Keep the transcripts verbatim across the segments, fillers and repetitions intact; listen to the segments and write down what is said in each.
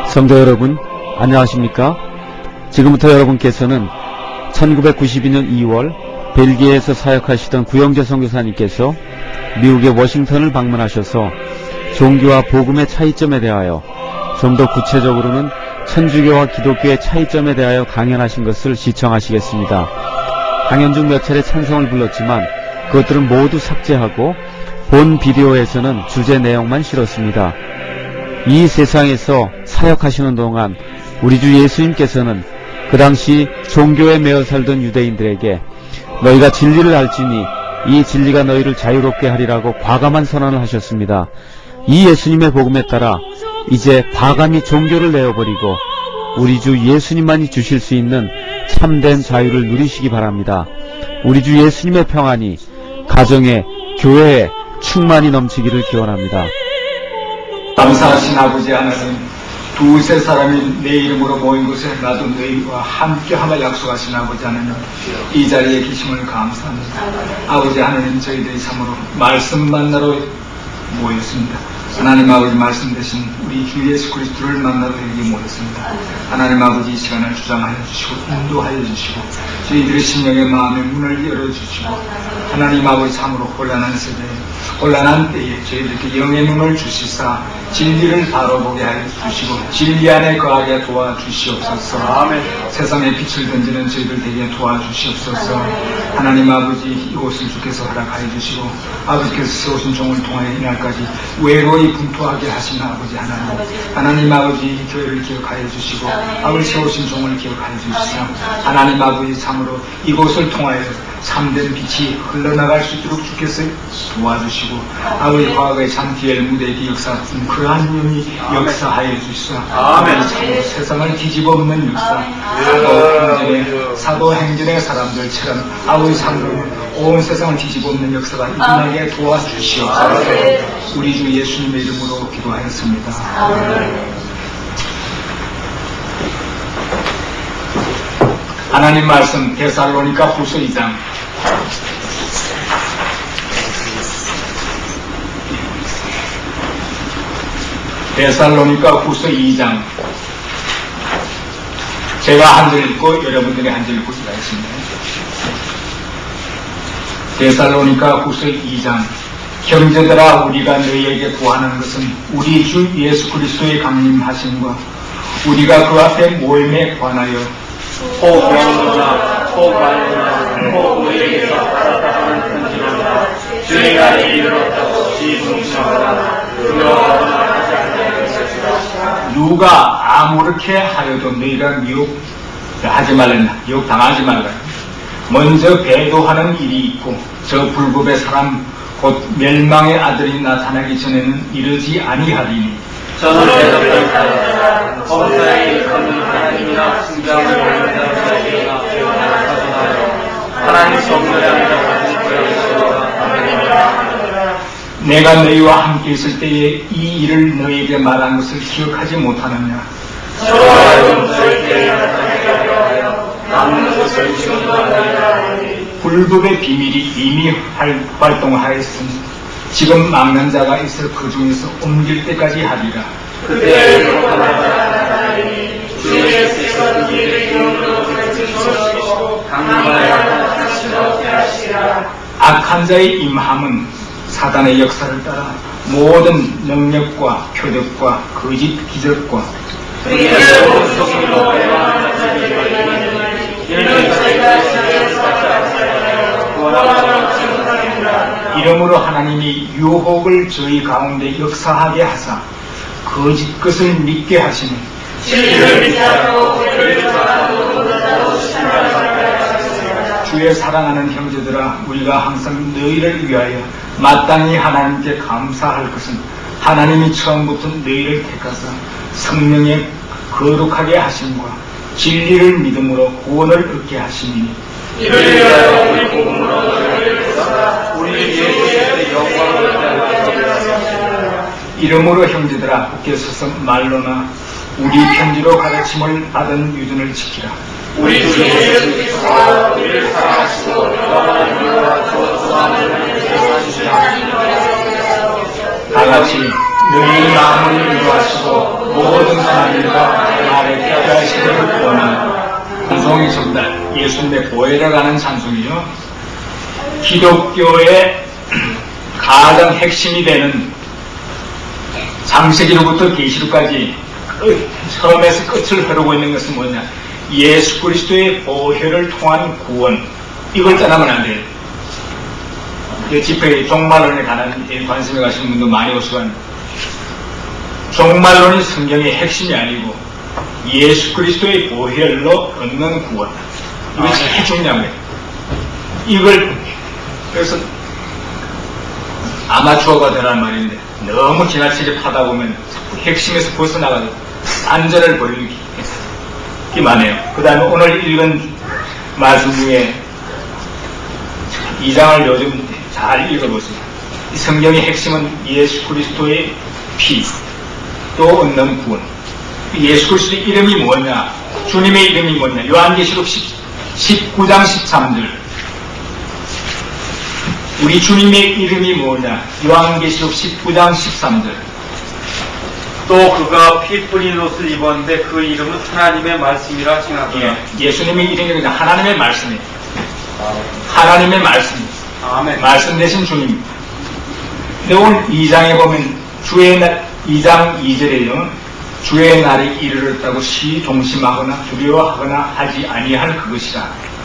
성도 여러분, 안녕하십니까? 지금부터 여러분께서는 천구백구십이 년 이월 벨기에에서 사역하시던 구영재 선교사님께서 미국의 워싱턴을 방문하셔서 종교와 복음의 차이점에 대하여 좀 더 구체적으로는 천주교와 기독교의 차이점에 대하여 강연하신 것을 시청하시겠습니다. 강연 중 몇 차례 찬성을 불렀지만 그것들은 모두 삭제하고 본 비디오에서는 주제 내용만 실었습니다. 이 세상에서 사역하시는 동안 우리 주 예수님께서는 그 당시 종교에 매여 살던 유대인들에게 너희가 진리를 알지니 이 진리가 너희를 자유롭게 하리라고 과감한 선언을 하셨습니다. 이 예수님의 복음에 따라 이제 과감히 종교를 내어버리고 우리 주 예수님만이 주실 수 있는 참된 자유를 누리시기 바랍니다. 우리 주 예수님의 평안이 가정에, 교회에 충만히 넘치기를 기원합니다. 감사하신 아버지 하나님, 두세 사람이 내 이름으로 모인 곳에 나도 너희와 함께하며 약속하신 아버지 하나님, 이 자리에 계심을 감사합니다. 아버지 하나님, 저희들이 참으로 말씀 만나러 모였습니다. 하나님 아버지 말씀 대신 우리 주 예수 그리스도를 만나러 여기 모였습니다. 하나님 아버지 이 시간을 주장하여 주시고 인도하여 주시고 저희들의 심령의 마음의 문을 열어주시고 하나님 아버지 참으로 혼란한 세대에 혼란한 때에 저희들께 영의 눈을 주시사 진리를 바로 보게 하여 주시고 진리 안에 거하게 도와주시옵소서. 아멘. 세상에 빛을 던지는 저희들 되게 도와주시옵소서. 하나님 아버지 이곳을 주께서 허락하여 주시고 아버지께서 세우신 종을 통하여 이날까지 외로이 분투하게 하신 아버지 하나님, 하나님 아버지 교회를 기억하여 주시고 아버지 세우신 종을 기억하여 주시사 하나님 아버지 참으로 이곳을 통하여 참된 빛이 흘러나갈 수 있도록 주께서 도와주시고 아버지 과거의 장티엘 무대의 역사 그러한 영이 역사하여 주시사 아멘. 참으로 세상을 뒤집어엎는 역사 사도행전의 사도행전의 사람들처럼 아버지 참으로 온 세상을 뒤집어엎는 역사가 일어나게 도와주시옵소서. 우리 주 예수님의 이름으로 기도하였습니다. 아멘. 하나님 말씀 데살로니가 후서 이 장 데살로니가 후서 이 장 제가 한 절 읽고 여러분들이 한 절 읽고 기다리십니다. 데살로니가 후서 이 장 형제들아, 우리가 너희에게 구하는 것은 우리 주 예수 그리스도의 강림하심과 우리가 그 앞에 모임에 관하여 혹 병거나 혹 관거나 혹 우리에게서 받았다 하는 편지로다 주의가 이르렀다고 지붕청하라 그러하거나 하지 않을 것이다. 누가 아무렇게 하여도 너희가 미혹하지 말라, 미혹당하지 말라. 먼저 배도하는 일이 있고 저 불법의 사람 곧 멸망의 아들이 나타나기 전에는 이르지 아니하리니 저는 대답할 사람 범사에 일컫는 하나님이나 승장을 원하는 자에게나 가져가요. 하나님 성령을 가진 거여서 하나님이라. 내가 너희와 함께 있을 때에 이 일을 너희에게 말한 것을 기억하지 못하느냐. 저와 하여금 절대 나타나게 하여 남는 것을 지원하느니라 하니 불법의 비밀이 이미 활동하였으니 지금 막는 자가 있어 그 중에서 옮길 때까지 하리라. 그때 하나님 주의 예수께서 그들의 영으로 펼치시고 강림하여 다시 얻게 하시라. 악한 자의 임함은 사단의 역사를 따라 모든 능력과 표적과 거짓 기적과 그의 온속으로 배반하는 자들이 이런 자가 이러므로 하나님이 유혹을 저희 가운데 역사하게 하사 거짓 것을 믿게 하시니 주의 사랑하는 형제들아, 우리가 항상 너희를 위하여 마땅히 하나님께 감사할 것은 하나님이 처음부터 너희를 택하사 성령에 거룩하게 하심과 진리를 믿음으로 구원을 얻게 하시니 이를 위하여 우리 복음으로 너희를 택하사 우리 예수의 영광을 받으시리라. 이러므로 형제들아, 굳게 서서 말로나 우리 편지로 가르침을 받은 유전을 지키라. 우리 주 예수께서 우리를 사랑하시고 영원한 위로와 구원을 주시옵소서. 다 같이 너희 마음을 위로하시고 모든 사람들과 나를 깨달으시기를 원하노라. 찬송이 전달, 예수님의 보혜를 가는 찬송이요. 기독교의 가장 핵심이 되는 창세기로부터 계시록까지 처음에서 끝을 흐르고 있는 것은 뭐냐? 예수 그리스도의 보혈을 통한 구원. 이걸 떠나면 안 돼요. 집회에 종말론에 관한 관심에 가시는 분도 많이 오시고, 종말론이 성경의 핵심이 아니고 예수 그리스도의 보혈로 얻는 구원. 이게 제일 중요한 거예요. 이걸 그래서 아마추어가 되라는 말인데 너무 지나치게 파다 보면 자꾸 핵심에서 벗어나가지고 안전을 버리기만 해요. 그 다음에 오늘 읽은 말씀 중에 이 장을 요즘 잘 읽어보세요. 이 성경의 핵심은 예수 그리스도의 피, 또 얻는 구원. 예수 그리스도의 이름이 뭐냐? 주님의 이름이 뭐냐? 요한계시록 십구 장 십삼 절. 우리 주님의 이름이 뭐냐? 요한계시록 십구 장 십삼 절. 또 그가 피 뿌린 옷을 입었는데 그 이름은 하나님의 말씀이라 칭하더라. 예, 예수님의 이름이 그냥 하나님의 말씀이에요. 하나님의 말씀. 아멘. 말씀 대신 주님. 근데 오늘 이 장에 보면 주의 날, 이 장 이 절에요. 주의 날이 이르렀다고 시동심하거나 두려워하거나 하지 아니할 그것이라.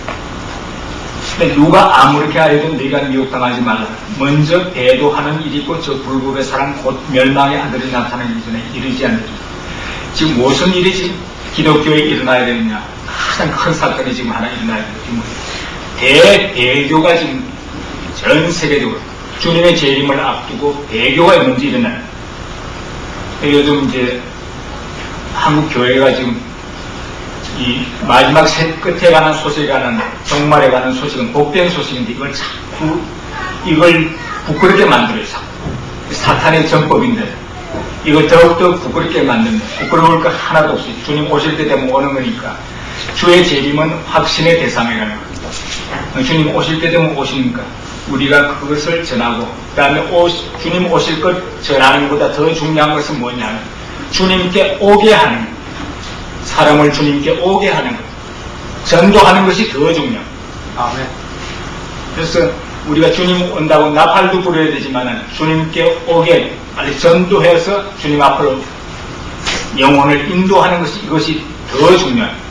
근데 누가 아무렇게 하여도 네가 미혹당하지 말라. 먼저 배도하는 일이 있고 저 불법의 사람 곧 멸망의 아들이 나타나기 전에 이르지 않느냐. 지금 무슨 일이 지금 기독교에 일어나야 되느냐. 가장 큰 사건이 지금 하나 일어나야 되는 대배교가 지금 전 세계적으로 주님의 재림을 앞두고 배교가 먼저 일어나요. 요즘 이제 한국 교회가 지금 이 마지막 새 끝에 관한 소식에 관한 종말에 관한 소식은 복된 소식인데 이걸 자꾸 이걸 부끄럽게 만들어요. 자꾸. 사탄의 전법인데 이걸 더욱더 부끄럽게 만듭니다. 부끄러울 거 하나도 없어요. 주님 오실 때 되면 오는 거니까. 주의 재림은 확신의 대상이라는 거예요. 주님 오실 때 되면 오시니까 우리가 그것을 전하고, 그 다음에 주님 오실 것 전하는 것보다 더 중요한 것은 뭐냐? 주님께 오게 하는 것. 사람을 주님께 오게 하는 것. 전도하는 것이 더 중요합니다. 아멘. 그래서 우리가 주님 온다고 나팔도 불어야 되지만 주님께 오게 빨리 전도해서 주님 앞으로 영혼을 인도하는 것이 이것이 더 중요합니다.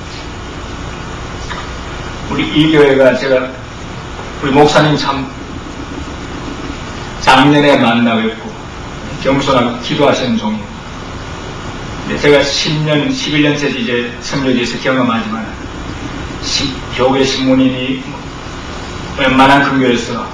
우리 이 교회가 제가 우리 목사님 참 작년에 만나 뵙고 겸손하고 기도하시는 종이에요. 제가 십 년, 십일 년째 이제 선교지에서 경험하지만 교회 신문인이 웬만한 큰 교회에서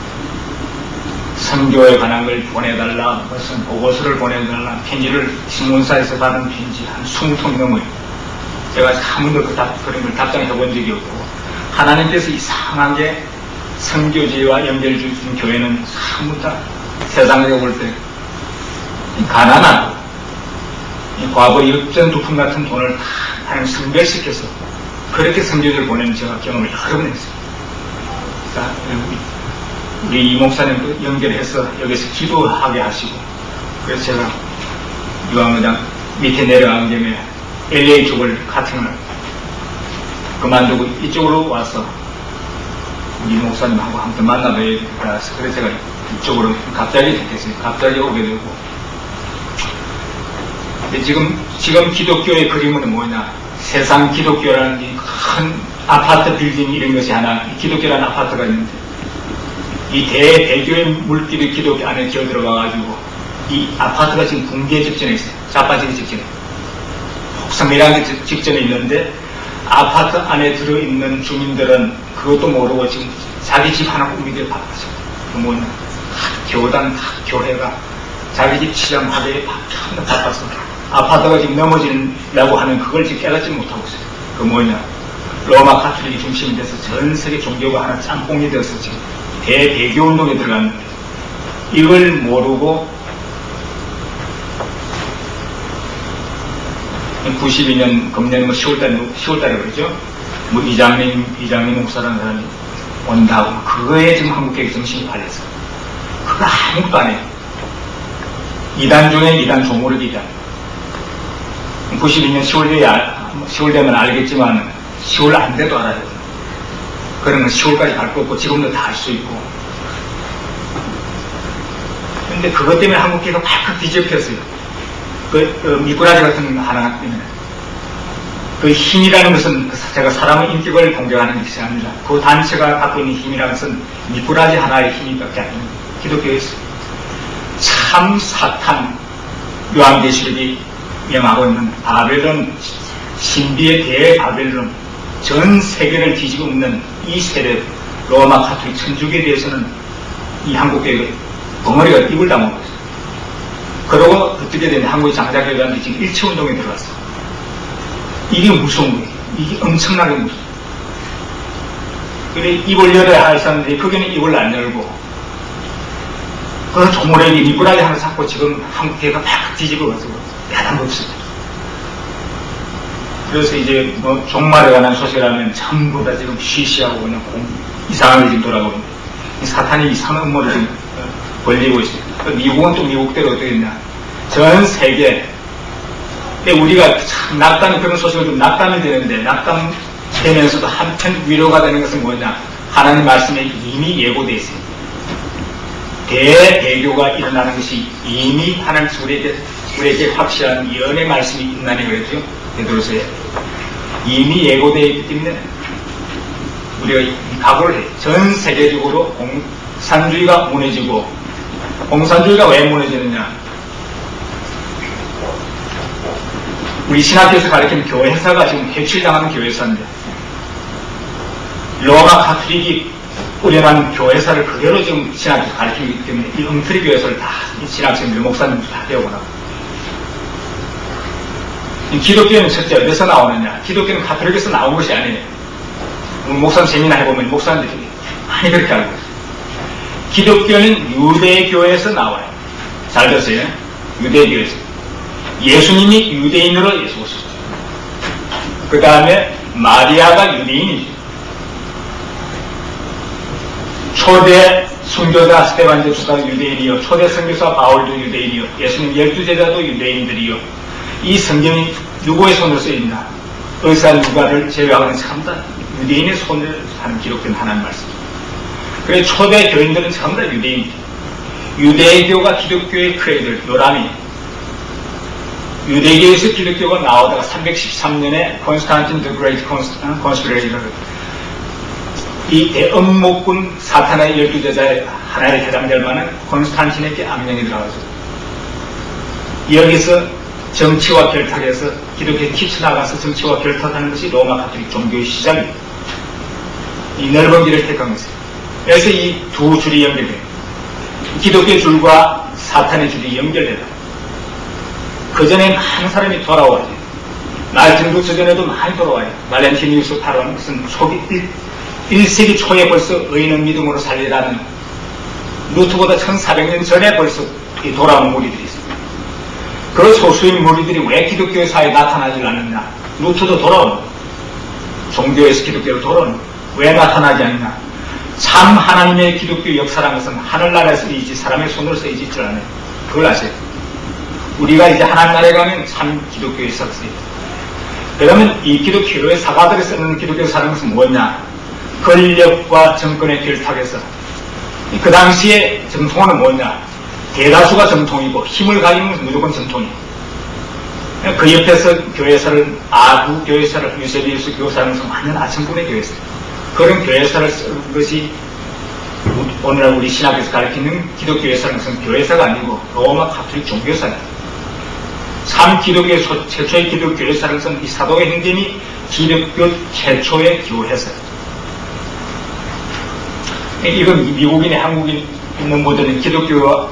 선교에 관한 걸 보내달라, 무슨 보고서를 보내달라, 편지를 신문사에서 받은 편지 한 이십 통이 넘어요. 제가 한 번도 그 답, 그런 걸 답장해 본 적이 없고, 하나님께서 이상하게 선교지와 연결해 주신 교회는 전부 다 세상에 볼 때 가난하고 과거 역전두품 같은 돈을 다 하나님 선별시켜서 그렇게 선교지를 보내는 제가 경험을 여러 번 했어요. 자, 우리 이 목사님도 연결해서 여기서 기도하게 하시고, 그래서 제가 유황의장 밑에 내려간 김에 엘에이 쪽을 카팅을 그만두고 이쪽으로 와서 우리 목사님하고 함께 만나봐야겠다 해서 그래서 제가 이쪽으로 갑자기 됐어요. 갑자기 오게 되고. 근데 지금, 지금 기독교의 그림은 뭐냐? 세상 기독교라는 이 큰 아파트 빌딩 이런 것이 하나, 기독교라는 아파트가 있는데, 이 대배교의 물길이 기독교 안에 기어 들어가가지고, 이 아파트가 지금 붕괴 직전에 있어요. 자빠지기 직전에. 폭삭내리기 직전에 있는데, 아파트 안에 들어있는 주민들은 그것도 모르고 지금 자기 집 하나 꾸미기를 바빠서. 그 뭐냐? 교단, 교회가 자기 집 치장하기에 바빠서. 아파트가 지금 넘어지려고 하는 그걸 지금 깨닫지 못하고 있어요. 그 뭐냐? 로마 카톨릭이 중심이 돼서 전 세계 종교가 하나 짬뽕이 되어서 지금 대배교 운동에 들어갔는데, 이걸 모르고 구십이 년 금년 뭐 시월달, 시월달에 그러죠? 뭐 이장님, 이장님 목사라는 사람이 온다고. 그거에 지금 한국교회 정신이 팔려서. 그거 아무것도 안 해요. 이단 중에 이단 조모르기 이단. 구십이 년 시월 돼야, 시월 되면 알겠지만, 시월 안 돼도 알아요. 그런 건 시월까지 갈 거 없고, 지금도 다 할 수 있고. 근데 그것 때문에 한국계가 팍팍 뒤집혔어요. 그, 그 미꾸라지 같은 거 하나 때문에. 그 힘이라는 것은 제가 사람의 인격을 공격하는 것이 아니라 그 단체가 갖고 있는 힘이라는 것은 미꾸라지 하나의 힘밖에 아닙니다. 기독교에서 참 사탄, 요한계시록이 명하고 있는 바벨론, 신비의 대바벨론, 전 세계를 뒤집어 엎는 이 세력, 로마 가톨릭 천주교에 대해서는 이 한국교회가 덩어리가 입을 다물고 있어요. 그러고 어떻게 되냐, 한국의 장자교회들한테 지금 일치운동에 들어갔어. 이게 무서운 거예요. 이게 엄청나게 무서워요. 그래, 입을 열어야 할 사람들이 거기는 입을 안 열고, 그 조물에게 미꾸라지 하나 잡고 지금 한국교회가 팍 뒤집어 가지고 야단 없습니다. 그래서 이제 뭐 종말에 관한 소식을 하면 전부 다 지금 쉬쉬하고 그냥 공, 이상하게 지금 돌아가고 있는데, 사탄이 이상한 음모를 지금 벌리고 있어요. 미국은 또 미국대로 어떻게 했냐. 전 세계, 우리가 참 낙담, 그런 소식을 좀 낙담이 되는데, 낙담되면서도 한편 위로가 되는 것은 뭐냐. 하나님 말씀에 이미 예고되어 있습니다. 대대교가 일어나는 것이 이미 하나님 우리에게, 우리에게 확실한 예언의 말씀이 있나니 그랬죠. 베드로서에. 이미 예고되어 있기 때문에 우리가 각오를 해요. 전 세계적으로 공산주의가 무너지고, 공산주의가 왜 무너지느냐. 우리 신학교에서 가르치는 교회사가 지금 해칠당하는 교회사인데, 로마 가톨릭이 우려난 교회사를 그대로 지금 신학교에서 가르치기 때문에 이 엉터리 교회사를 다 신학생들, 목사님들 다 배우고 나고. 기독교는 첫째 어디서 나오느냐. 기독교는 가톨릭에서 나온 것이 아니에요. 목사님 세미나 해보면 목사님들이 많이 그렇게 알고 있어요. 기독교는 유대교에서 나와요. 잘 들으세요. 유대교에서. 예수님이 유대인으로 예수 오셨어요. 그 다음에 마리아가 유대인이죠. 초대 순교자 스테반 제수가 유대인이요, 초대 선교사 바울도 유대인이요, 예수님 열두 제자도 유대인들이요. 이 성경이 누구의 손으로 쓰여있나? 의사 누가를 제외하고는 전부 다 유대인의 손으로 하는 기록된 하나님 말씀입니다. 그래 초대 교인들은 전부 다 유대인이죠. 유대교가 기독교의 크레이들, 요람이. 유대교에서 기독교가 나오다가 삼백십삼 년에 콘스탄틴 더 그레이트 콘스피레이터를, 이 대엄목군 사탄의 열두 제자의 하나에 해당될 만한 콘스탄틴에게 악령이 들어가서 여기서 정치와 결탁해서 기독교에 튀쳐나가서 정치와 결탁하는 것이 로마 가톨릭 종교의 시작입니다. 이 넓은 길을 택한 것이에요. 그래서 이 두 줄이 연결돼요. 기독교 줄과 사탄의 줄이 연결되다. 그 전에 많은 사람이 돌아와요. 말틴 루터 전에도 많이 돌아와요. 발렌티니우스 파론, 무슨 초기 일 세기 초에 벌써 의인은 믿음으로 살리라는, 루터보다 천사백 년 전에 벌써 돌아온 무리들이 있습니다. 그 소수의 무리들이 왜 기독교의 사회에 나타나지 않느냐. 루터도 돌아온, 종교에서 기독교로 돌아온, 왜 나타나지 않느냐. 참 하나님의 기독교 역사라는 것은 하늘나라에서 쓰이지 사람의 손으로 쓰이지 줄 않아요. 그걸 아세요. 우리가 이제 하나님 나라에 가면 참 기독교의 역사가 쓰여요. 그러면 이 기독교의 사가들이 쓰는 기독교 사는 것은 뭐냐. 권력과 정권의 결탁에서, 그 당시에 정통은 뭐냐. 대다수가 정통이고 힘을 가지는 것은 무조건 정통이에요. 그 옆에서 교회사를, 아부 교회사를, 유세비우스 교사라는 것은 완전 아첨꾼의 교회사. 그런 교회사를 쓰는 것이 오늘날 우리 신학에서 가르치는 기독교 교회사는 것은 교회사가 아니고 로마 가톨릭 종교사예요. 참 기독교의 최초의 기독교 교회사는 것은 이 사도의 행전이 기독교 최초의 교회사예요. 이건 미국인의 한국인 있는 모델은 기독교와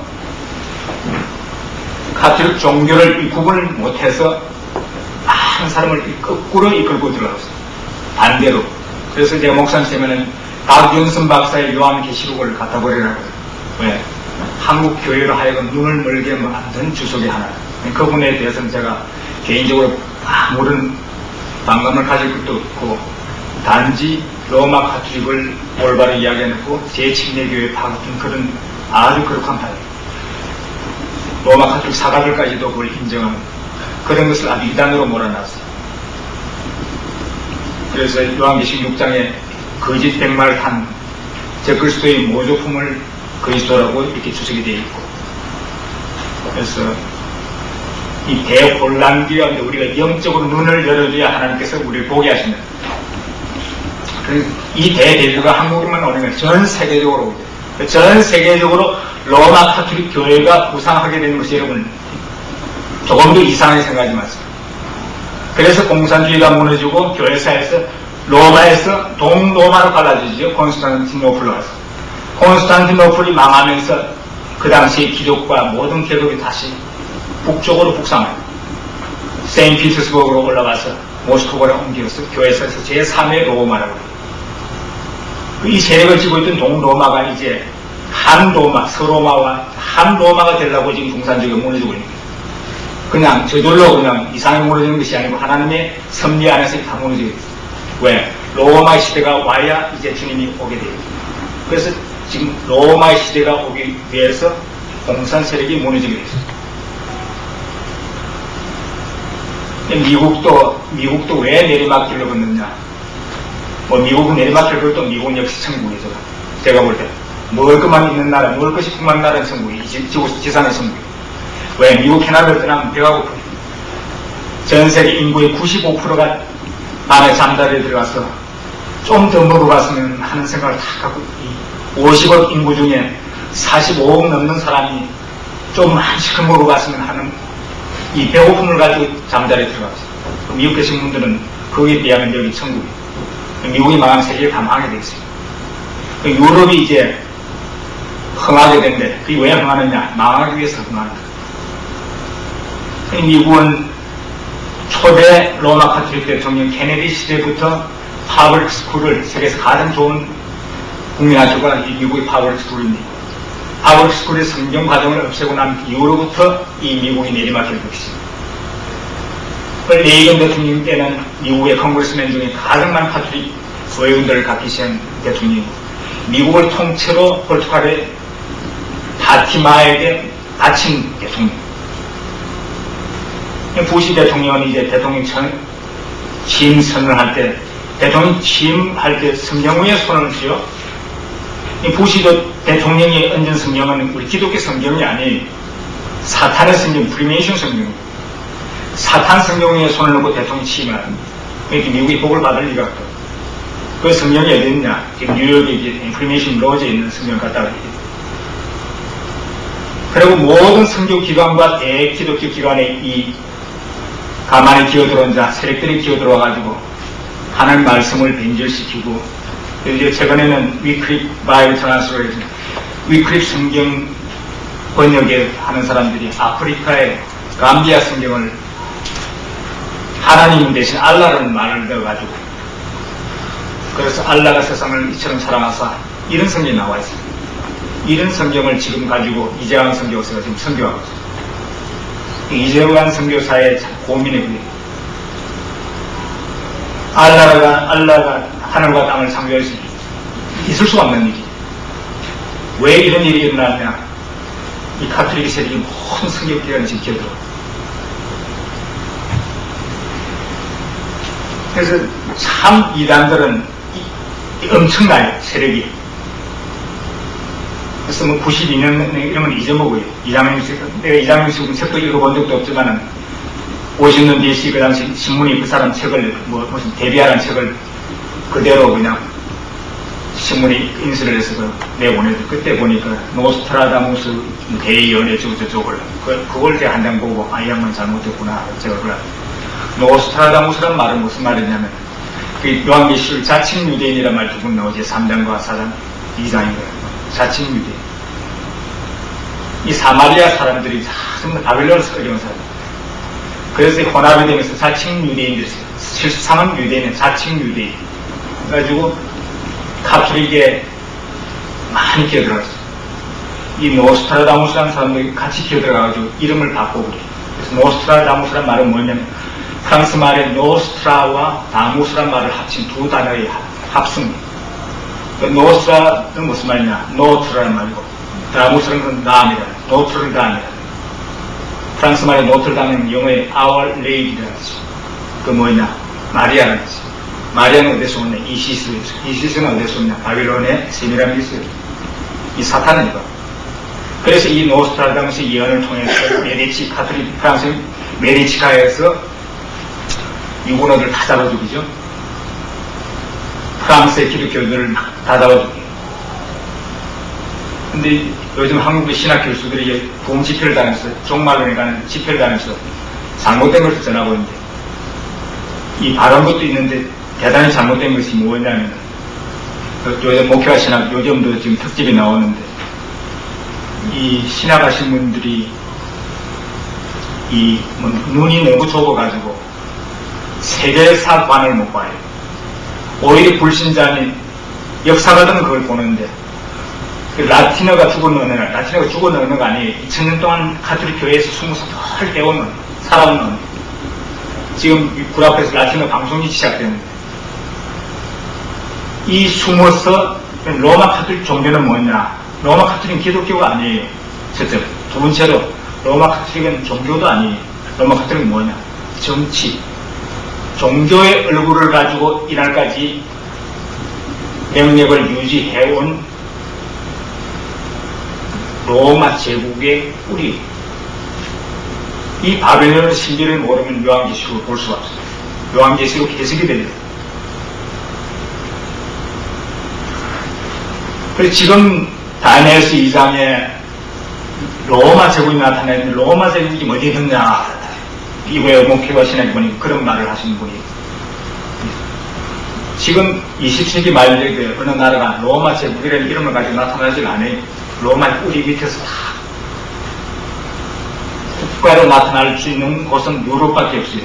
가톨릭 종교를 구분을 못해서 많은 사람을 거꾸로 이끌고 들어갔어요. 반대로. 그래서 제가 목사님 때문에는 박윤선 박사의 요한계시록을 갖다 버리라고. 왜? 한국 교회로 하여금 눈을 멀게 만든 주석의 하나. 그분에 대해서는 제가 개인적으로 아무런 반감을 가질 것도 없고, 단지 로마 가톨릭을 올바로 이야기해놓고 제침례교회 파같은 그런 아주 거룩한 파예요. 로마 가톨릭 사가들까지도 그걸 인정하는 그런 것을 아주 이단으로 몰아놨어요. 그래서 요한계시록 육 장에 거짓 백마를 탄 적그리스도의 모조품을 그리스도라고 이렇게 주석이 되어 있고, 그래서 이 대혼란 가운데 우리가 영적으로 눈을 열어줘야 하나님께서 우리를 보게 하신다. 이 대대주가 한국에만 오는 건 전 세계적으로 오죠. 전 세계적으로 로마 카톨릭 교회가 부상하게 되는 것이 여러분 조금도 이상하게 생각하지 마세요. 그래서 공산주의가 무너지고 교회사에서 로마에서 동로마로 갈라지죠. 콘스탄티노플로 가서. 콘스탄티노플이 망하면서 그 당시 기독과 모든 계급이 다시 북쪽으로 북상해요. 세인트피터스버그로 올라가서 모스크바로 옮겨서 교회사에서 제삼의 로마라고 해요. 이 세력을 쥐고 있던 동로마가 이제 한 로마, 서로마와 한 로마가 되려고 지금 공산주의가 무너지고 있는 거예요. 그냥 저절로 그냥 이상하게 무너지는 것이 아니고 하나님의 섭리 안에서 다 무너지게 됐어요. 왜? 로마의 시대가 와야 이제 주님이 오게 돼요. 그래서 지금 로마의 시대가 오기 위해서 공산 세력이 무너지게 됐어요. 미국도, 미국도 왜 내리막길로 걷느냐? 뭐, 미국은 내리막길 걸도 미국은 역시 천국이죠. 제가 볼 때. 먹을 것만 있는 나라, 먹을 것이 풍부한 나라는 천국이, 지구, 지상의 천국이. 왜? 미국 캐나다를 떠나면 배가 고프요. 전 세계 인구의 구십오 퍼센트가 밤에 잠자리에 들어가서 좀 더 먹어봤으면 하는 생각을 다 갖고, 오십억 인구 중에 사십오억 넘는 사람이 좀 한시큼 먹어봤으면 하는 이 배고픔을 가지고 잠자리에 들어갔어요. 미국 계신 분들은 거기에 비하면 여기 천국이에요. 미국이 망하면 세계에 다 망하게 돼 있어요. 유럽이 이제 흥하게 된데, 그게 왜 흥하느냐? 망하기 위해서 흥하는 거예요. 미국은 초대 로마 카톨릭 대통령 케네디 시대부터 파블릭 스쿨을 세계에서 가장 좋은 국민학교가 이 미국의 파블릭 스쿨입니다. 파블릭 스쿨의 성경 과정을 없애고 난 이후로부터 이 미국이 내리막길 것입니다. 레이건 대통령 때는 미국의 컨그레스맨 중에 가장 많은 카톨릭 소외군들을 갖기 시작한 대통령이고, 미국을 통째로 포르투갈의 파티마에게 바친 대통령. 부시 대통령은 이제 대통령 취임 선언을 할 때, 대통령 취임할 때 성경 위에 손을 쥐어. 부시도 대통령이 얹은 성경은 우리 기독교 성경이 아니에요. 사탄의 성경, 프리메이션 성경입니다. 사탄 성경 위에 손을 놓고 대통령 취임을 합니다. 그러니까 미국이 복을 받을 리가 없고. 그 성경이 어디 있냐? 지금 뉴욕에 인프리메이션 로즈에 있는 성경을 갖다가 이렇게. 그리고 모든 성교 기관과 대기독교 기관의 이 가만히 기어들어온 자, 세력들이 기어들어와가지고 하나님 말씀을 변절시키고, 이제 최근에는 위클립 바이블 트랜스레이션, 위클립 성경 번역에 하는 사람들이 아프리카의 감비아 성경을 하나님 대신 알라라는 말을 넣어가지고, 그래서 알라가 세상을 이처럼 사랑하사, 이런 성경이 나와 있어요. 이런 성경을 지금 가지고 이재환 선교사가 지금 선교하고 있어요. 이재환 선교사의 고민의 그게 알라가, 알라가 하늘과 땅을 창조할 수 있을 수 없는 일이. 왜 이런 일이 일어났냐? 이 카톨릭 세력이 모든 성경기관을 지금 기어들어. 그래서 참 이단들은 이, 이 엄청나요, 세력이. 그래서 뭐 구십이 년 이런 건 잊어먹어요. 이장명식, 내가 이장명식 책도 읽어본 적도 없지만은 오십 년 뒤에 그 당시 신문이 그 사람 책을 뭐 무슨 데뷔하라는 책을 그대로 그냥 신문이 인쇄를 해서 내보내도, 그때 보니까 노스트라다무스 대연애 저쪽을 그, 그걸 제가 한 장 보고 아, 이 양반 잘못했구나. 제가 그래. 노스트라다무스란 말은 무슨 말이냐면 그 요한계시록 자칭 유대인이란 말 두 번 나오지. 삼 장과 사 장, 이 장인가요? 자칭 유대인. 이 사마리아 사람들이 전부 바빌론에서 어려운 사람. 그래서 혼합이 되면서 자칭 유대인들이 있어요. 실상은 유대인은 자칭 유대인. 그래가지고 카톨릭에 많이 기어들어갔어요. 이 노스트라다무스라는 사람들이 같이 기어들어가가지고 이름을 바꾸고 그래요. 그래서 노스트라다무스란 말은 뭐냐면 프랑스 말의 노스트라와 다무스란 말을 합친 두 단어의 합성입니다. 그 노스트라는 무슨 말이냐? 노트라는 말이고, 다무스는 건 남이다. 노트는 남이다. 프랑스 말의 노트르담은 영어의 Our Lady라는 거죠. 그 뭐냐? 마리아라는 거죠. 마리아는 어디서 왔냐? 이시스에서. 이시스는 어디서 왔냐? 바빌론의 세미라미스. 이 사탄이다. 그래서 이 노스트라다무스 예언을 통해서 메디치 카톨릭 프랑스 메디치가에서 유고노들 다 잡아 죽이죠. 프랑스의 기독교들을 다 잡아 죽이죠. 근데 요즘 한국의 신학 교수들이 동 집회를 다니면서 종말론에 가는 집회를 다니면서 잘못된 것을 전하고 있는데 이 바른 것도 있는데 대단히 잘못된 것이 뭐냐면 요즘 목회와 신학 요즘도 지금 특집이 나오는데 이 신학하신 분들이 이 뭐 눈이 너무 좁아가지고 세계사관을 못 봐요. 오히려 불신자는 역사가든 그걸 보는데 그 라틴어가 죽어는 어느 날, 라틴어가 죽어는 어느 가 아니에요. 이천 년 동안 가톨릭 교회에서 숨어서 덜 배우는, 살아오는. 지금 굴 앞에서 라틴어 방송이 시작되는데, 이 숨어서, 로마 가톨릭 종교는 뭐냐? 로마 가톨릭은 기독교가 아니에요. 첫째로. 두 번째로, 로마 가톨릭은 종교도 아니에요. 로마 가톨릭은 뭐냐? 정치. 종교의 얼굴을 가지고 이날까지 명령을 유지해온 로마 제국의 뿌리. 이 바벨론 신비를 모르면 요한계시록을 볼 수가 없어요. 요한계시록 해석이 됩니다. 그래서 지금 다니엘서 이 장에 로마 제국이 나타나는데 로마 제국이 어디에 있느냐. 이후에 목회와 신학이 보니 그런 말을 하시는 분이 지금 이십 세기 말에 어느 나라가 로마 제국이라는 이름을 가지고 나타나질 않아요. 로마의 뿌리 밑에서 다 국가로 나타날 수 있는 곳은 유럽밖에 없어요.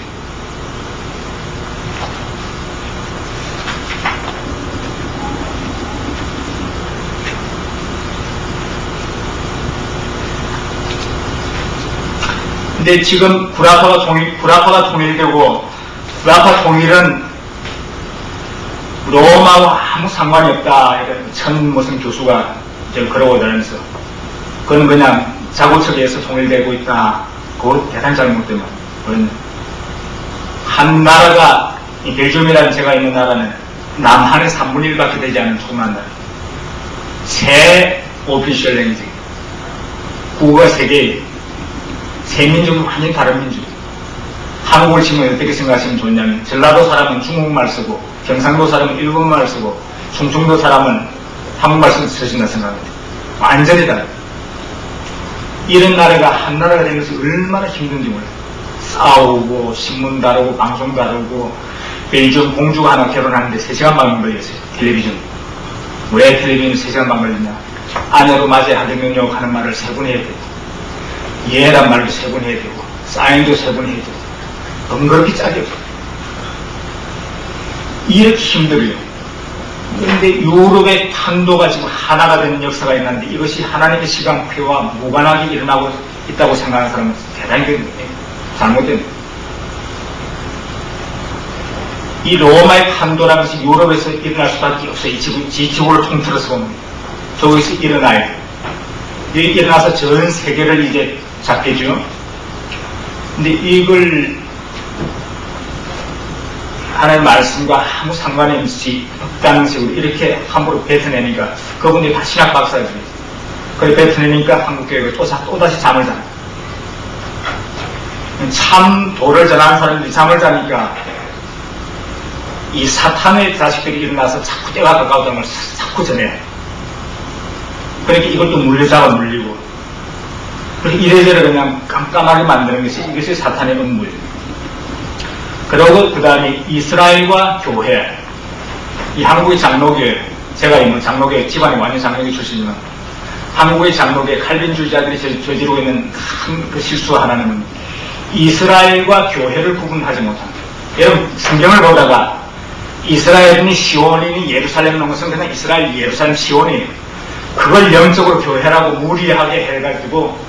근데 지금 구라파가 통일, 구라파가 통일되고 구라파 통일은 로마와 아무 상관이 없다. 천 무슨 교수가 이제 그러고 다니면서 그건 그냥 자고척에서 통일되고 있다. 그거 대단히 잘못되면 그건 한 나라가 이 벨기움이라는 제가 있는 나라는 남한의 삼분의 일밖에 되지 않는 조그만 나라. 세 오피셜 랭귀지 국어가 세 개. 세 민족은 완전히 다른 민족. 한국을 지금 어떻게 생각하시면 좋냐면 전라도 사람은 중국말 쓰고 경상도 사람은 일본말 쓰고 충청도 사람은 한국말 쓰신다 생각합니다. 완전히 다르다. 이런 나라가 한 나라가 되면서 얼마나 힘든지 몰라요. 싸우고 신문 다루고 방송 다루고 벨기움 공주가 하나 결혼하는데 세 시간 반 걸렸어요. 텔레비전. 왜 텔레비전이 세 시간 반 걸렸냐. 아내로 맞이해야 되면요 하는 말을 세 번 해야 돼요. 예란 말도 세 번 해야 되고 사인도 세 번 해야 되고 번거롭게 짜게 없어요. 이렇게 힘들어요. 그런데 유럽의 탄도가 지금 하나가 되는 역사가 있는데 이것이 하나님의 시간표와 무관하게 일어나고 있다고 생각하는 사람은 대단히 잘못된 이 로마의 탄도라는 것이 유럽에서 일어날 수밖에 없어요. 이 지구, 지구를 통틀어서 보면 저기서 일어나야 돼요. 일어나서 전 세계를 이제 잡겠죠. 근데 이걸 하나님의 말씀과 아무 상관이 없이 없다는 식으로 이렇게 함부로 뱉어내니까 그분들이 다 신학 박사지. 그래 뱉어내니까 한국교회가 또, 또다시 잠을 자요. 참 도를 전하는 사람들이 잠을 자니까 이 사탄의 자식들이 일어나서 자꾸 때가 가까웠다는 걸 자꾸 전해요. 그러니까 이것도 물려잡아 물리고 그렇게 이래저래 그냥 깜깜하게 만드는 것이 이것이 사탄의 음모예요. 그리고 그 다음에 이스라엘과 교회, 이 한국의 장로교회, 제가 있는 장로교회 집안이 완전 장로교회 출신이지만 한국의 장로교회 칼빈주의자들이 저지르고 있는 큰 그 실수 하나는 이스라엘과 교회를 구분하지 못합니다. 여러분 성경을 보다가 이스라엘이니 시온이니 예루살렘 놓은 것은 그냥 이스라엘, 예루살렘, 시온이에요. 그걸 영적으로 교회라고 무리하게 해가지고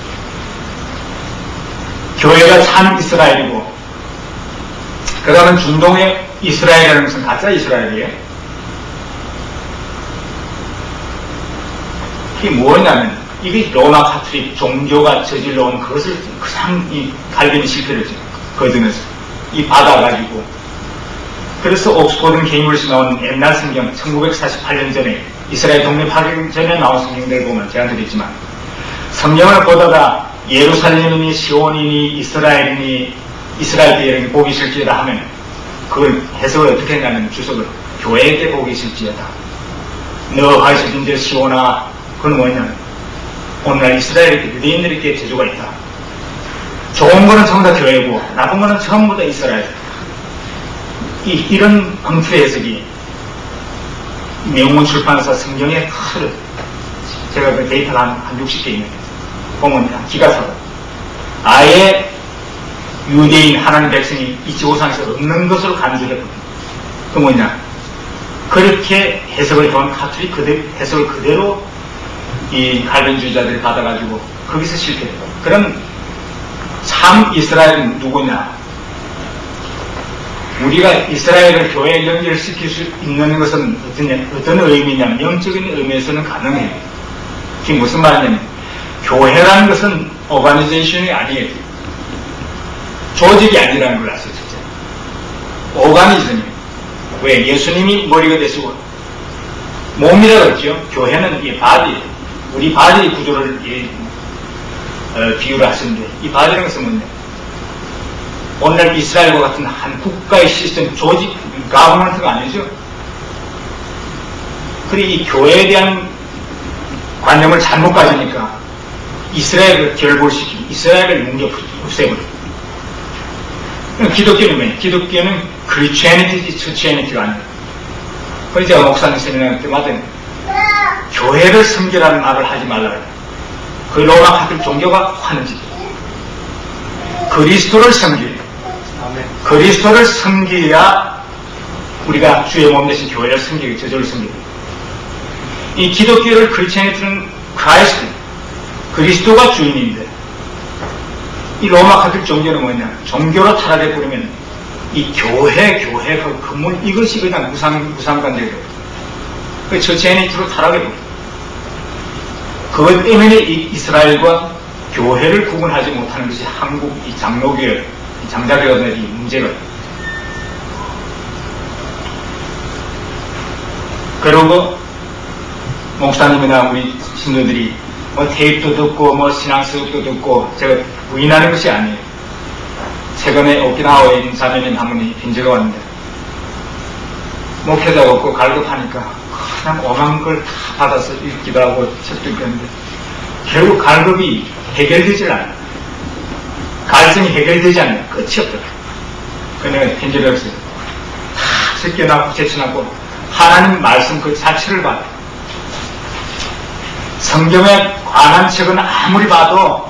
교회가 참 이스라엘이고 그 다음은 중동의 이스라엘이라는 것은 가짜 이스라엘이에요. 그게 뭐냐면 이게 로마 카톨릭 종교가 저질러 온 그것을 그냥 이 갈변이 실패를 거두면서 이 받아가지고, 그래서 옥스포드 케임브리지 나온 옛날 성경 천구백사십팔 년 전에 이스라엘 독립하기 전에 나온 성경들을 보면 제가 드렸지만, 성경을 보다가 예루살렘이니 시온이니 이스라엘이니 이스라엘 때 보기 싫지다 하면 그걸 해석을 어떻게 했냐면 주석을 교회에게 보기 싫지다. 너 하시던 저 시온아, 그건 뭐냐, 오늘날 이스라엘 유대인들에게 저주가 있다. 좋은 거는 전부 다 교회고 나쁜 거는 전부 다 이스라엘. 이, 이런 방투의 해석이 명문 출판사 성경에 큰, 제가 그 데이터가 한, 한 육십 개 있는데 보면 기가 차고, 아예 유대인 하나님 백성이 이 지구상에서 없는 것으로 간주했거든요. 그 뭐냐, 그렇게 해석을 해온 카톨릭 그대로, 해석을 그대로 이 갈변주의자들이 받아가지고 거기서 실패했고, 그럼 참 이스라엘은 누구냐? 우리가 이스라엘을 교회에 연결시킬 수 있는 것은 어떤, 어떤 의미냐면 영적인 의미에서는 가능해요. 그게 무슨 말이냐면 교회라는 것은 오가니제이션이 아니에요. 조직이 아니라는 걸 아세요. 오가니즘이에요. 왜? 예수님이 머리가 되시고 몸이라고 했죠. 교회는 이 바디, 우리 바디 구조를 이, 어, 비유를 하시는데, 이 바디라는 것은 뭐냐, 오늘날 이스라엘과 같은 한 국가의 시스템, 조직, 가버먼트가 아니죠. 그리고 이 교회에 대한 관념을 잘못 가지니까 이스라엘을 결골시키고 이스라엘을 뭉개 없애버려요. 기독교는 뭐예요? 기독교는 크리스티애니티지 처치애니티가 아니에요. 그래서 제가 목사님 세미나 때마다 교회를 섬기라는 말을 하지 말라고. 그 로마 카톨릭 종교가 하는 짓이에요. 그리스도를 섬기래요. 그리스도를 섬겨야 우리가 주의 몸 대신 교회를 섬기고 저절을 섬기고, 이 기독교를 크리스티애니티는 크라이스트, 그리스도가 주인인데, 이 로마 카톨릭 종교는 뭐냐, 종교로 타락해버리면 이 교회, 교회 그 근본 이것이 그냥 무상, 무상관계예요. 그 처치애니티로 타락해버려요. 그것 때문에 이 이스라엘과 교회를 구분하지 못하는 것이 한국 이 장로교회, 이 장자교회의 문제가. 그리고 목사님이나 우리 신도들이 뭐 테이프도 듣고 뭐 신앙수업도 듣고, 제가 부인하는 것이 아니에요. 최근에 오키나와에 있는 자매님 한 분이 빈지가 왔는데 목회자가 없고 갈급하니까 그냥 오만 걸 다 받아서 읽기도 하고 책도 읽었는데 결국 갈급이 해결되질 않아요. 갈증이 해결되지 않아요. 끝이 없더라고요. 그래서 내가 편지를 했어요. 다 제껴놨고 제쳐놨고 하나님 말씀 그 자체를 봐요. 성경에 관한 책은 아무리 봐도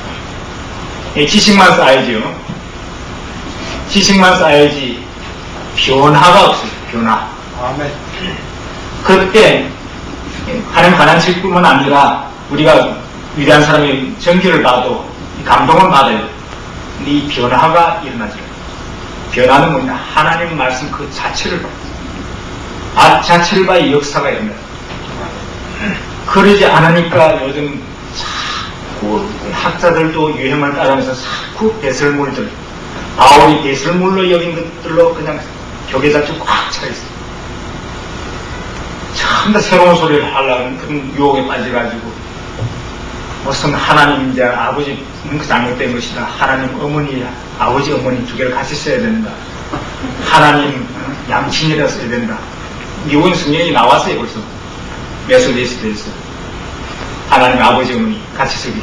지식만 쌓이지요. 지식만 쌓여야지 변화가 없어요. 변화. 아멘. 그때 하나님 관한 책뿐만 아니라 우리가 위대한 사람의 전기를 봐도 감동은 받아요. 근데 이 변화가 일어나죠. 변화는 뭐냐? 하나님 말씀 그 자체를 봐. 아 자체를 봐야 역사가 일어나요. 그러지 않으니까 요즘 자꾸 학자들도 유행을 따르면서 자꾸 배설물들, 바울이 배설물로 여긴 것들로 그냥 교계자주 꽉 차있어요. 참 다 새로운 소리를 하려는 그런 유혹에 빠져가지고 무슨 하나님 이제 아버지 잘못된 것이다. 하나님 어머니, 아버지 어머니 두 개를 같이 써야 된다. 하나님 양친이라 써야 된다. 미국은 성경이 나왔어요. 벌써 메소디스트에서 하나님 아버지 어머니 같이 쓰기.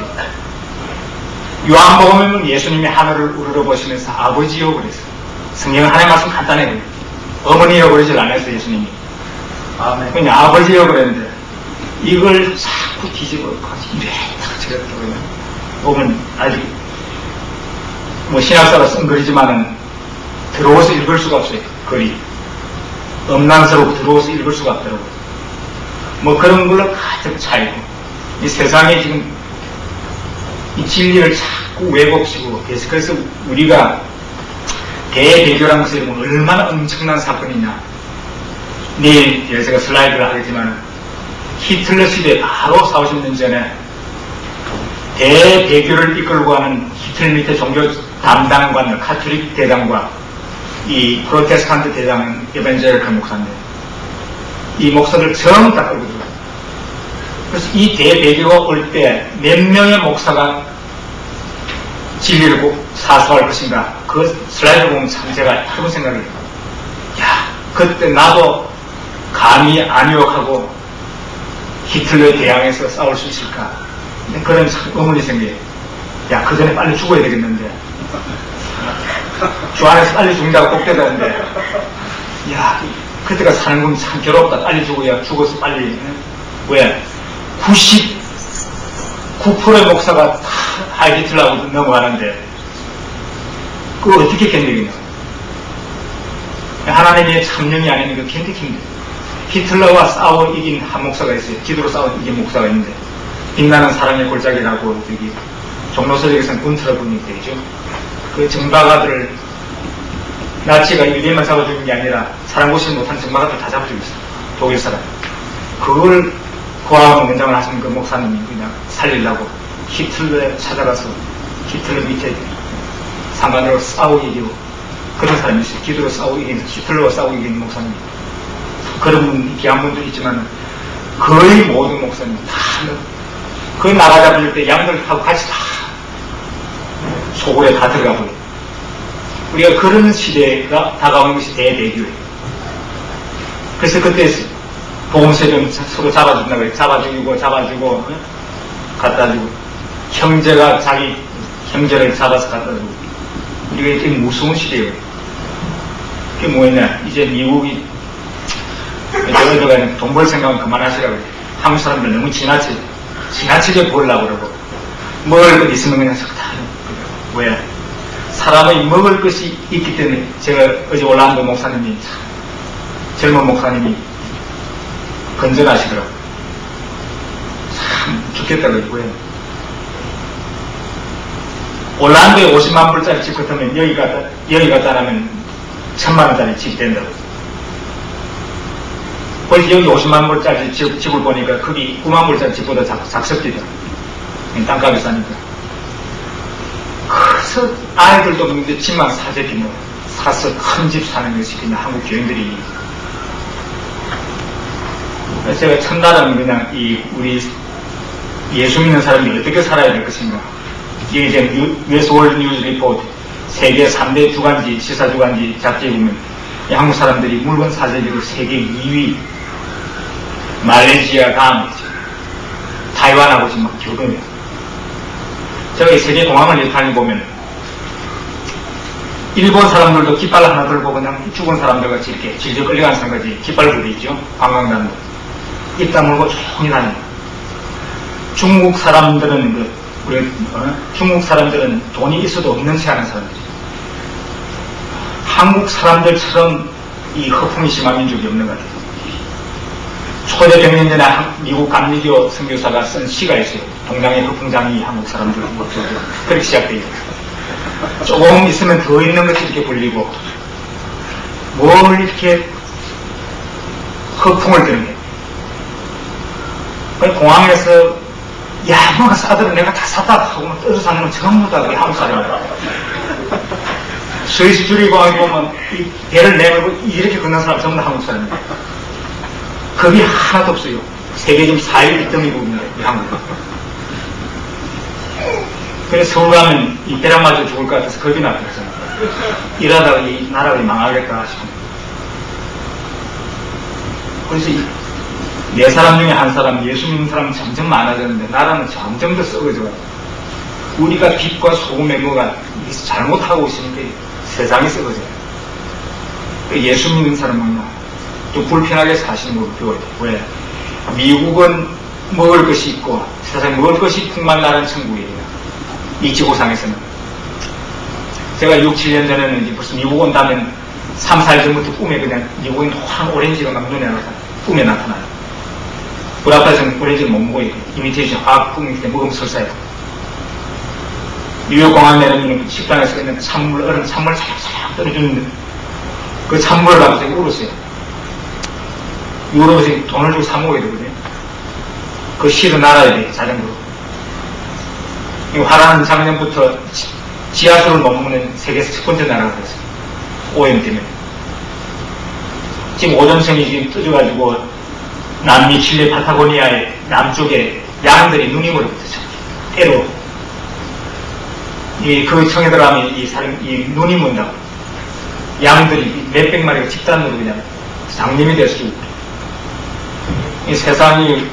요한복음에는 예수님이 하늘을 우러러보시면서 아버지요 그랬어요. 성경은 하나님 말씀 간단해요. 어머니요 그러질 않았어요. 예수님이. 아멘. 그냥 아버지요 그랬는데 이걸 자꾸 뒤집어 이래 딱 제가 그러면 보면 아직 뭐 신학사로 쓴 글이지만은 들어와서 읽을 수가 없어요. 글이 음란스럽고 들어와서 읽을 수가 없더라고요. 뭐 그런 걸로 가득 차이고, 이 세상에 지금 이 진리를 자꾸 왜곡시고, 그래서 우리가 대대교라는 것을 보면 얼마나 엄청난 사건이냐. 내일 제가 슬라이드를 하겠지만 히틀러 시대 바로 사오십 년 전에 대배교를 이끌고 가는 히틀 밑에 종교 담당관 카톨릭 대장과 이 프로테스탄트 대장은 에반젤리컬 목사인데 이 목사들 전부 다 끌고 들어가요. 그래서 이 대배교가 올 때 몇 명의 목사가 진리를 사수할 것인가, 그 슬라이드 보면 참 제가 여러 번 생각을 해요. 야, 그때 나도 감히 안유혹하고 히틀러에 대항해서 싸울 수 있을까? 그런 의문이 생겨요. 야, 그 전에 빨리 죽어야 되겠는데. 주 안에서 빨리 죽는다고 꼭 되다는데. 야, 그때가 사는 건 참 괴롭다. 빨리 죽어야 죽어서 빨리. 왜? 구십구 퍼센트의 목사가 다 하이 히틀러하고 넘어가는데, 그걸 어떻게 견디겠냐. 하나님의 참령이 아닌 그 견디기 힘들어요. 히틀러와 싸워 이긴 한 목사가 있어요. 기도로 싸워 이긴 목사가 있는데, 빛나는 사랑의 골짜기라고 여기 종로서적에서는 군트러 분이 되죠. 그 정박아들을 나치가 유대인만 잡아 죽인 게 아니라 사람 고시지 못한 정박아들 다 잡아 죽였어요. 독일 사람. 그걸 고아하고 원장을 하신 그 목사님이 그냥 살리려고 히틀러에 찾아가서 히틀러 밑에 상관으로 싸워 이기고 그런 사람이 있어요. 기도로 싸워 이긴, 히틀러와 싸워 이긴 목사님. 그런 분, 귀한 분도 있지만 거의 모든 목사님 다 그 나라 잡을 때 양들하고 같이 다 소굴에 다 들어가고 우리가 그런 시대가 다가오는 것이 대대교예요. 그래서 그때 보험세금 서로 잡아준다고 해요. 잡아주고 잡아주고 어? 갖다 주고 형제가 자기 형제를 잡아서 갖다 주고 우리가 이렇게 무서운 시대예요. 그게 뭐였냐, 이제 미국이 저러저러 돈 벌 생각은 그만하시라고 해요. 한국 사람들 너무 지나치 지나치게 보려고 그러고 먹을 것 있으면 그냥 다 왜? 사람의 먹을 것이 있기 때문에. 제가 어제 올라온 그 목사님이 젊은 목사님이 건전하시더라고요. 참 좋겠다고 했고요. 올란도에 오십만 불짜리 집 같으면 여기 갖다 여기 갖다 놔면 천만 원짜리 집이 된다고. 그래서 여기 오십만 불짜리 집, 집을 보니까 거기 구만 불짜리 집보다 작, 작습니다. 땅값이 싸니까. 그래서 아이들도 근데 집만 사재기 뭐 사서 큰 집 사는 것이 그냥 한국 교인들이. 그래서 제가 첫날은 그냥 이 우리 예수 믿는 사람이 어떻게 살아야 될 것인가. 이게 이제 유에스 월드 뉴스 리포트 세계 삼 대 주간지 시사 주간지 잡지에 보면 한국 사람들이 물건 사재기로 세계 이 위, 말레이시아 다음이죠. 타이완하고 지금 막 교동해요. 제가 이 세계 공항을 이렇게 보면 일본 사람들도 깃발 하나 들고 그냥 죽은 사람들 같이 이렇게 질질 끌려가는 사람까지 깃발 부대 있죠. 관광단도 입 다물고 조용히 다녀요. 중국 사람들은 그 우리 어? 중국 사람들은 돈이 있어도 없는 체 하는 사람들이죠. 한국 사람들처럼 이 허풍이 심한 민족이 없는 것 같아요. 초대 백 년 전에 미국 감리교 선교사가 쓴 시가 있어요. 동양의 허풍장이 한국 사람들 그렇게 시작돼요. 조금 있으면 더 있는 것이 이렇게 불리고 뭘 이렇게 허풍을 드는 거예요. 공항에서 야, 뭐가 싸들어 내가 다 샀다 하고 떠서 사는 건 전부 다 우리 한국 사람이야. 스위스 주리공항에 보면 이 배를 내밀고 이렇게 걷는 사람 전부 다 한국 사람이야. 겁이 하나도 없어요. 세계 지금 사 일 일 등이고 있는데 우리 한국. 그래서 서울 가면 이 배랑 맞아 죽을 것 같아서 겁이 나더라고요. 이러다가 이 나라가 망하겠다 싶은. 그래서 이 네 사람 중에 한 사람, 예수 믿는 사람은 점점 많아졌는데 나라는 점점 더 썩어져요. 우리가 빛과 소금의 뭐가 잘못하고 있으니까 세상이 썩어져요. 예수 믿는 사람은 좀 불편하게 사시는 걸 배워야 돼요. 왜? 미국은 먹을 것이 있고 세상에 먹을 것이 풍만나는 천국이에요. 이 지구상에서는. 제가 육, 칠 년 전에는 이제 벌써 미국 온다면 삼, 사 일 전부터 꿈에 그냥 미국인 환 오렌지가 막 눈에 나타나요. 꿈에 나타나요. 불 앞에서는 오렌지를 못 먹어요. 이미테이션 화학 꿈일 때 먹으면 설사해요. 뉴욕 공항 내려오면 식당에서 그냥 찬물, 얼음 찬물 살짝 떨어주는데 그 찬물을 가지고 되게 울었어요. 유럽에서 돈을 주고 사 먹어야 되거든요. 그 실은 알아야 돼, 자전거로. 이 화란 작년부터 지, 지하수를 못 먹는 세계에서 첫 번째 나라가 됐어요. 오염 때문에. 지금 오존층이 지금 떠져가지고 남미 칠레 파타고니아의 남쪽에 양들이 눈이 멀어붙었죠. 때로. 이, 그 청에 들어가면 이 사람, 이 눈이 문다고. 양들이 몇백 마리가 집단으로 그냥 장님이 될 수 있고. 이 세상이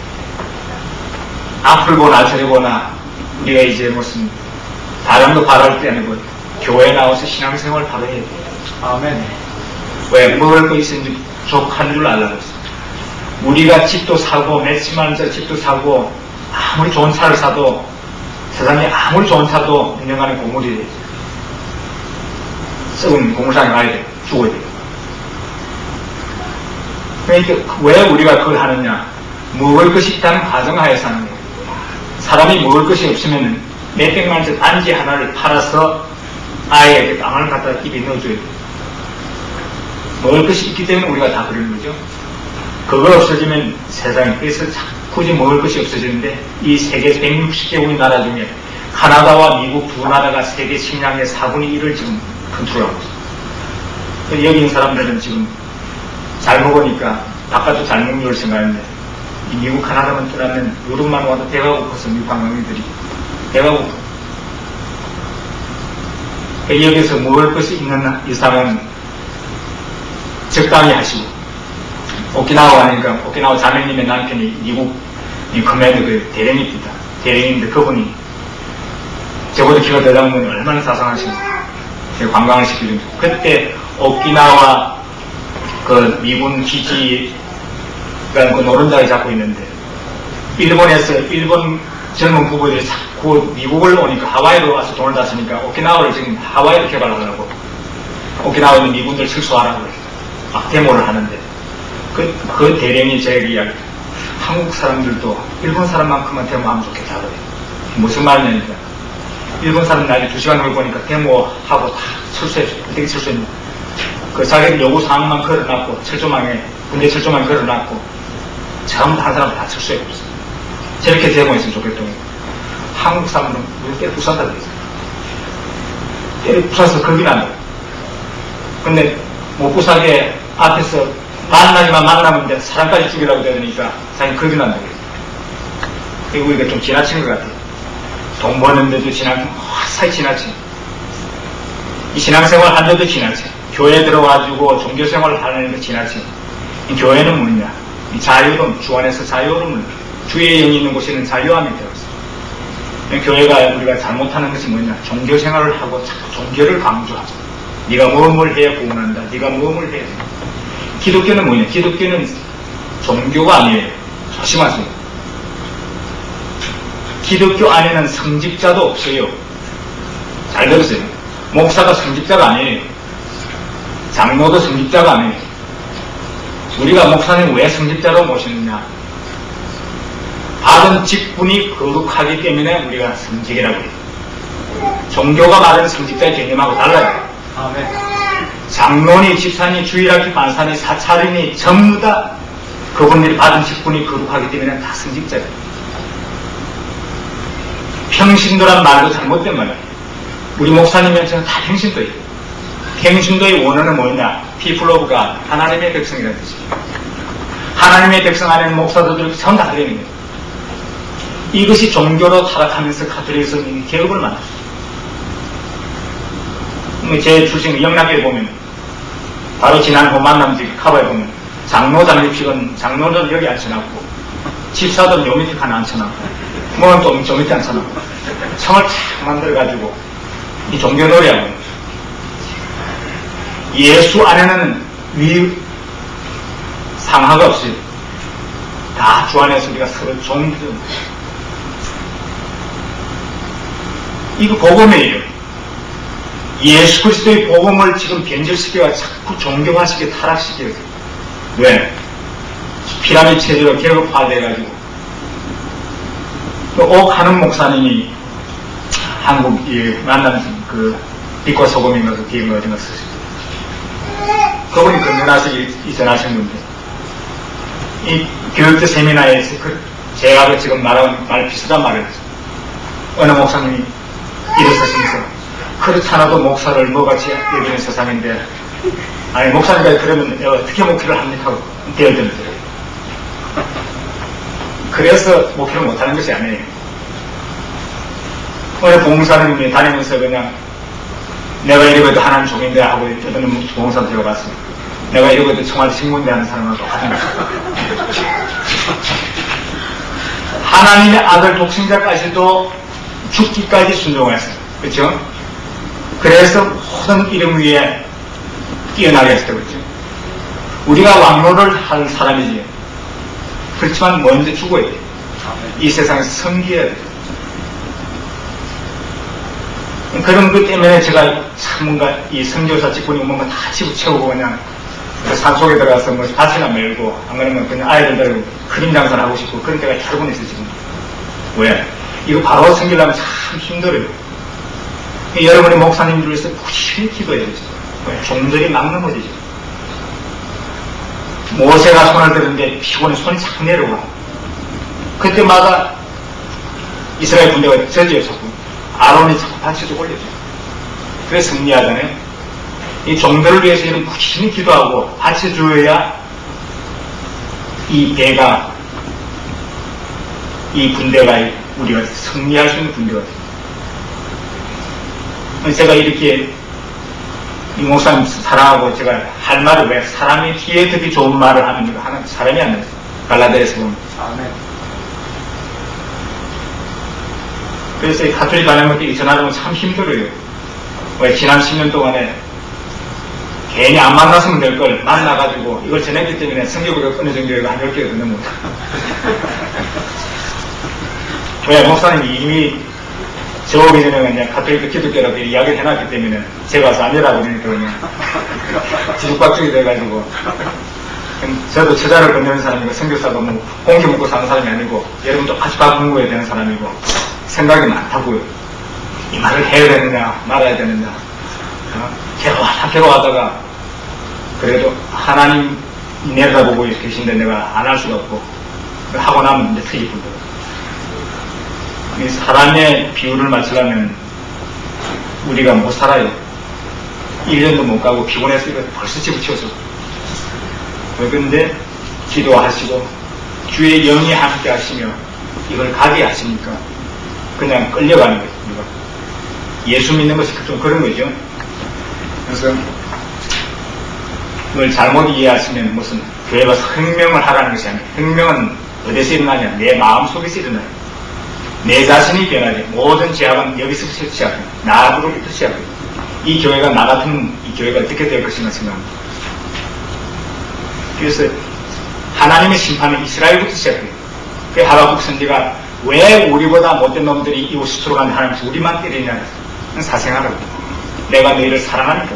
앞을 보나 저리 보나 우리가 이제 무슨 바람도 바랄 때 아니고 교회에 나와서 신앙생활을 바로 해야 돼요. 아멘. 왜? 먹을 거 있으니 족한 줄 알라고 했어. 우리가 집도 사고 몇십만 원 집도 사고 아무리 좋은 차를 사도 세상에 아무리 좋은 차도 인정하는 고물이 되죠. 썩은 고물상에 가야 돼요. 죽어야 돼요. 그러니까 왜 우리가 그걸 하느냐? 먹을 것이 있다는 가정하에서 하는 거예요. 사람이 먹을 것이 없으면 몇백만 원 단지 하나를 팔아서 아이에게 빵을 갖다 입에 넣어줘야 돼요. 먹을 것이 있기 때문에 우리가 다 그러는 거죠. 그거 없어지면 세상에, 그래서 굳이 먹을 것이 없어지는데 이 세계 백육십 개국의 나라 중에 카나다와 미국 두 나라가 세계 식량의 사분의 일을 지금 컨트롤하고 있어요. 여기 있는 사람들은 지금 잘 먹으니까 바깥도 잘 먹는 걸 생각하는데 이 미국 카나다만 떠나면 유럽만 와도 배가 고파서 미국 관광객들이 배가 고파. 여기서 먹을 것이 있는 이상은 적당히 하시고 오키나와 가니까 오키나와 자매님의 남편이 미국 이 커맨드 그 대령입니다. 대령인데 그분이 저보다 키가 더 작은 분이 얼마나 사상하신지 관광을 시키는 그때 오키나와 그 미군 기지가 그 노른자를 잡고 있는데 일본에서 일본 젊은 부부들이 자꾸 미국을 오니까 하와이로 와서 돈을 다 쓰니까 오키나와를 지금 하와이로 개발하더라고. 오키나와 있는 미군들 철수하라고 막 데모를 하는데 그, 그 대령이 제게 이야기 한국 사람들도 일본 사람만큼만 데모하면 좋겠다 그래. 무슨 말이냐니까 일본 사람 나중에 두 시간 후에 보니까 데모하고 다 철수했죠. 어떻게 철수했냐. 그 자기들 요구사항만 걸어놨고 철조망에 군대 철조망에 걸어놨고 전부 한 사람 다 철수해버렸어요. 저렇게 데모했으면 좋겠다고. 한국 사람들은 우리 때려 부산다 그랬어요. 때려 부사서 걸긴 한다. 근데 못 부사게 앞에서 만나기만 만나면 사람까지 죽이라고 되니까 자기 걸긴 한다 그랬어요. 그리고 우리가 좀 지나친 것 같아요. 돈 버는데도 지나친, 화사히 지나친. 이 신앙생활 하는데도 지나친. 교회 들어와가지고 종교생활을 하려는 게 지나친. 이 교회는 뭐냐? 이 자유로움, 주 안에서 자유로움을, 주의 영이 있는 곳에는 자유함이 되었어. 교회가 우리가 잘못하는 것이 뭐냐? 종교생활을 하고 자꾸 종교를 강조하죠. 네가 무엇을 해야 구원한다. 네가 무엇을 해야 돼. 기독교는 뭐냐? 기독교는 종교가 아니에요. 조심하세요. 기독교 안에는 성직자도 없어요. 잘 들으세요. 목사가 성직자가 아니에요. 장로도 성직자가 아니에요. 우리가 목사님 왜 성직자로 모시느냐? 받은 직분이 거룩하기 때문에 우리가 성직이라고 해요. 종교가 말하는 성직자의 개념하고 달라요. 아멘. 장로니, 집사니, 주일학기, 만사니, 사찰이니 전부 다 그분들이 받은 직분이 거룩하기 때문에 다 성직자예요. 평신도란 말도 잘못된 말이에요. 우리 목사님은 저는 다 평신도예요. 평신도의 원어는 뭐냐? People of God, 하나님의 백성이라는 뜻이에요. 하나님의 백성 안에는 목사들이 전부 다 그러는 거예요. 이것이 종교로 타락하면서 가톨릭에서는 개혁을 만났어요. 제 출신 영락교에 보면 바로 지난 후 만남지 카바에 보면 장로 장립식은 장로들은 여기 앉혀놨고 집사들은 요 밑에 하나 앉혀놨고 뭐는 또 저 밑에 앉혀놨고 성을 탁 만들어가지고 이 종교놀이하고 예수 안에는 위 상하가 없어요. 다 주 안에서 우리가 서로 종교 이거 복음이에요. 예수 그리스도의 복음을 지금 변질시켜가 자꾸 종교화시켜 타락시켜요. 왜? 피라미드 체제로 계급화돼가지고 또 옥하는 목사님이 한국 만난 그 빛과 소금인가 그 기획을 어딘가 쓰시고 그분이 건전하시 이전하신 건데 이 교육대 세미나에서 그 제가 지금 말한 말 비슷한 말을 했어요. 어느 목사님이 일어서시면서 그렇잖아도 목사를 뭐같이 여기는 세상인데 아니 목사님이 그러면 어떻게 목회를 합니까? 하고 대열되면서 그래서 목회를 못하는 것이 아니에요. 어느 봉사님이 다니면서 그냥 내가 이러고도 하나님 종인데 하고 어떤 봉사도 제가 봤어요. 내가 이러고도 청와대 신문대 하는 사람하고 같은 거죠. 하나님의 아들 독생자까지도 죽기까지 순종했어요. 그렇죠? 그래서 모든 이름 위에 뛰어나게 했어요. 그렇죠? 우리가 왕노를 할 사람이지. 그렇지만 먼저 죽어야 돼요. 이 세상에서 섬겨야 돼요. 그런 것 때문에 제가 참 뭔가 이 선교사 직분이 뭔가 다 집어채우고 그냥 산속에 들어가서 뭐 밭이나 메고 안 그러면 그냥 아이들 데리고 그림 장사를 하고 싶고 그런 때가 여러 번 있어요 지금. 왜? 이거 바로 섬기려면 참 힘들어요. 여러분이 목사님들 위해서 부지런히 기도해야 되죠. 왜? 종들이 막 넘어지죠. 모세가 손을 드는데 피곤해 손이 착 내려와. 그때마다 이스라엘 군대가 저지어 자꾸 아론이 자꾸 받쳐서 올려줘요. 그래서 승리하잖아요. 이 종들을 위해서 이런 부지런히 기도하고 받쳐줘야 이 배가 이 군대가 우리가 승리할 수 있는 군대가 돼요. 제가 이렇게 이 목사님 사랑하고 제가 할 말을 왜 사람이 귀에 듣기 좋은 말을 하면 이거 하는 사람이 안 돼요. 갈라디아에서 보면. 아멘. 그래서 이 가톨릭 가정한테 전화하면 참 힘들어요. 왜 지난 십 년 동안에 괜히 안 만났으면 될 걸 만나가지고 이걸 전했기 때문에 성교구가 어느 정도가 한 열 개가 더 넘어요. 왜 목사님이 이미 저 오기 전에 그냥 가톨릭 기독교라고 이야기를 해놨기 때문에 제가 와서 아니라고 그러니까 그냥 뒤죽박죽이 돼가지고 저도 처자를 건네는 사람이고 선교사도 뭐 공기 먹고 사는 사람이 아니고 여러분도 같이 밥 공부해야 되는 사람이고 생각이 많다고요. 이 말을 해야 되느냐 말아야 되느냐 어? 괴로워하다 괴로워하다가 그래도 하나님 내려다보고 계신데 내가 안 할 수가 없고 하고 나면 이제 트집 불더라고요. 이 사람의 비율을 맞추려면 우리가 못 살아요. 일 년도 못 가고 피곤해서 이거 벌써 집어치워서. 그런데 기도하시고 주의 영이 함께 하시며 이걸 가게 하시니까 그냥 끌려가는 거죠. 우리가. 예수 믿는 것이 좀 그런 거죠. 그래서 그걸 잘못 이해하시면 무슨 교회 가서 혁명을 하라는 것이 아니에요. 혁명은 어디서 일어나냐? 내 마음속에서 일어나요. 내 자신이 변하지. 모든 제약은 여기서부터 시작해요. 나로부터 시작해요. 이 교회가 나 같은 이 교회가 어떻게 될 것인가 생각합니다. 그래서 하나님의 심판은 이스라엘부터 시작해요. 그 하박국 선지가 왜 우리보다 못된 놈들이 이웃을 들어가는데 하나님께서 우리만 때리냐. 사생하라고. 내가 너희를 사랑하니까.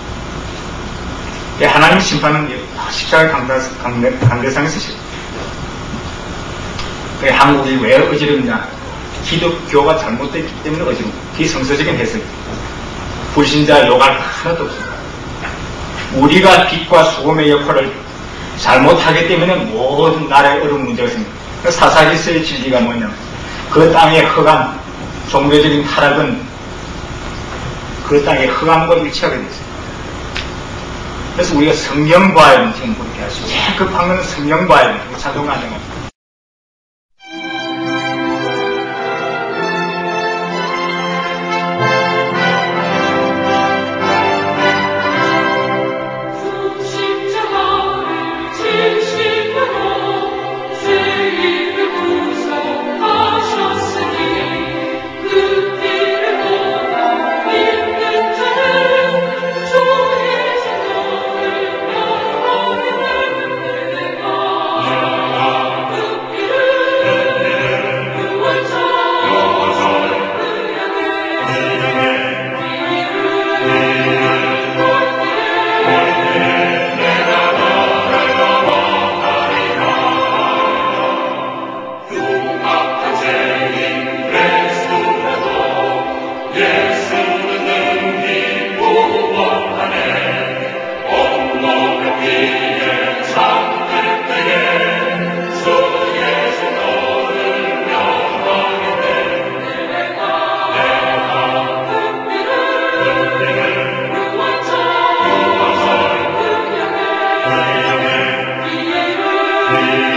하나님의 심판은 십자가의 강대, 강대상에서 시작해요. 한국이 왜 어지럽냐. 기독교가 잘못됐기 때문에 어지럽고 비성서적인 해석이 불신자 욕할 하나도 없습니다. 우리가 빛과 소금의 역할을 잘못하기 때문에 모든 나라의 어려운 문제가 생깁니다. 사사기서의 진리가 뭐냐, 그 땅의 흑암, 종교적인 타락은 그 땅의 흑암과 일치하게 됐어요. 그래서 우리가 성경 봐야 되는 지금 그렇게 하시고 제일 급한 것은 성경 봐야 되는 자동 안정합니다. 주